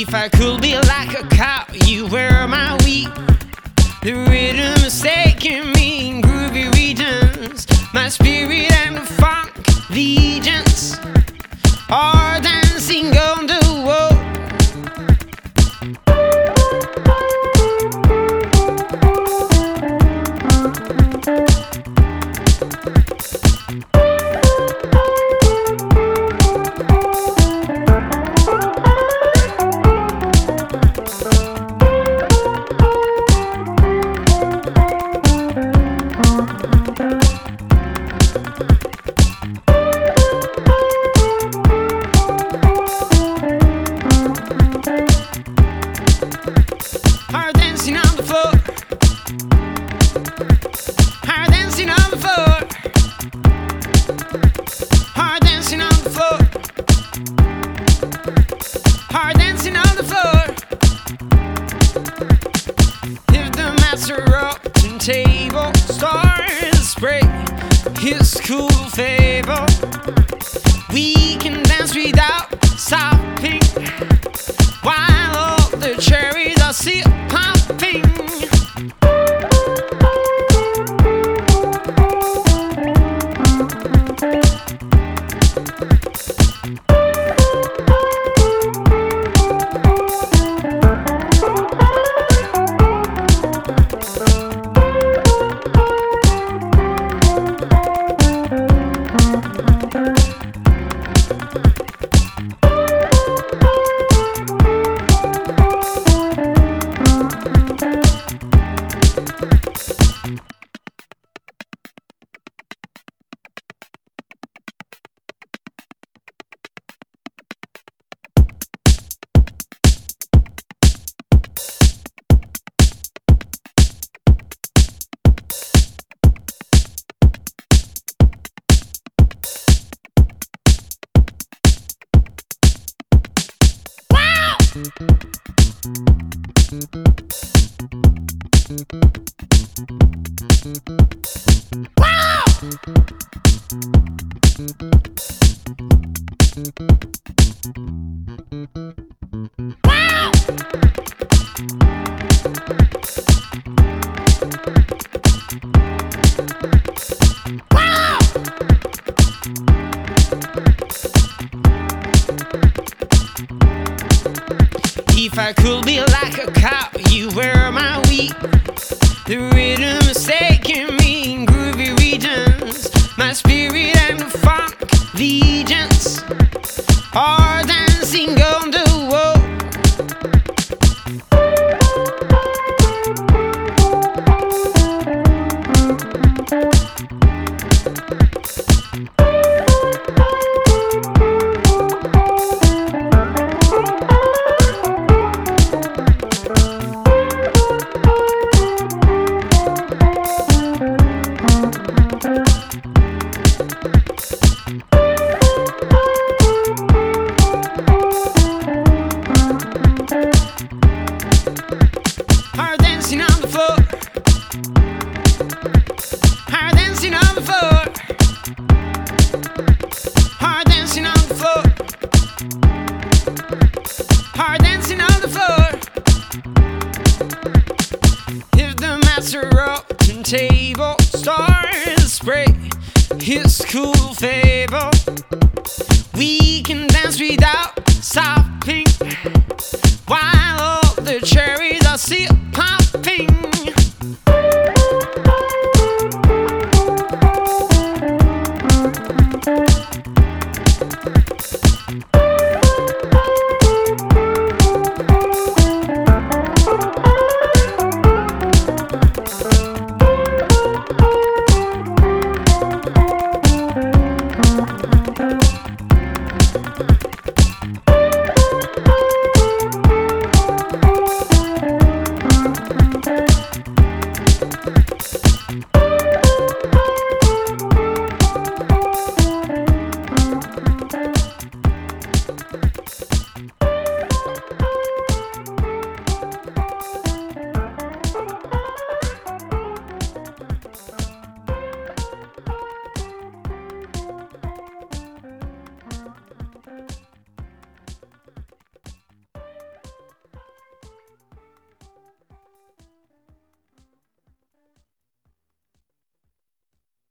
If I could be like a cow, you were my wheat. The rhythm is taking me in groovy regions. My spirit and the funk legions are dancing on the wall. Are dancing on the floor. Are dancing on the floor. Are dancing on the floor. Are dancing on the floor. If the master rocking table starts break his cool fable, we can dance without stopping while all the cherries are still popping. Wow! Wow! Wow! If I could be like a cow, you were my wheat. The rhythm is taking me in groovy regions. My spirit and the funk legions are dancing on the wall. Are dancing on the floor. Are dancing on the floor. Are dancing on the floor. Are dancing on the floor. If the master rocking table starts break his cool fable, we can dance without stopping while all the cherries are still popping.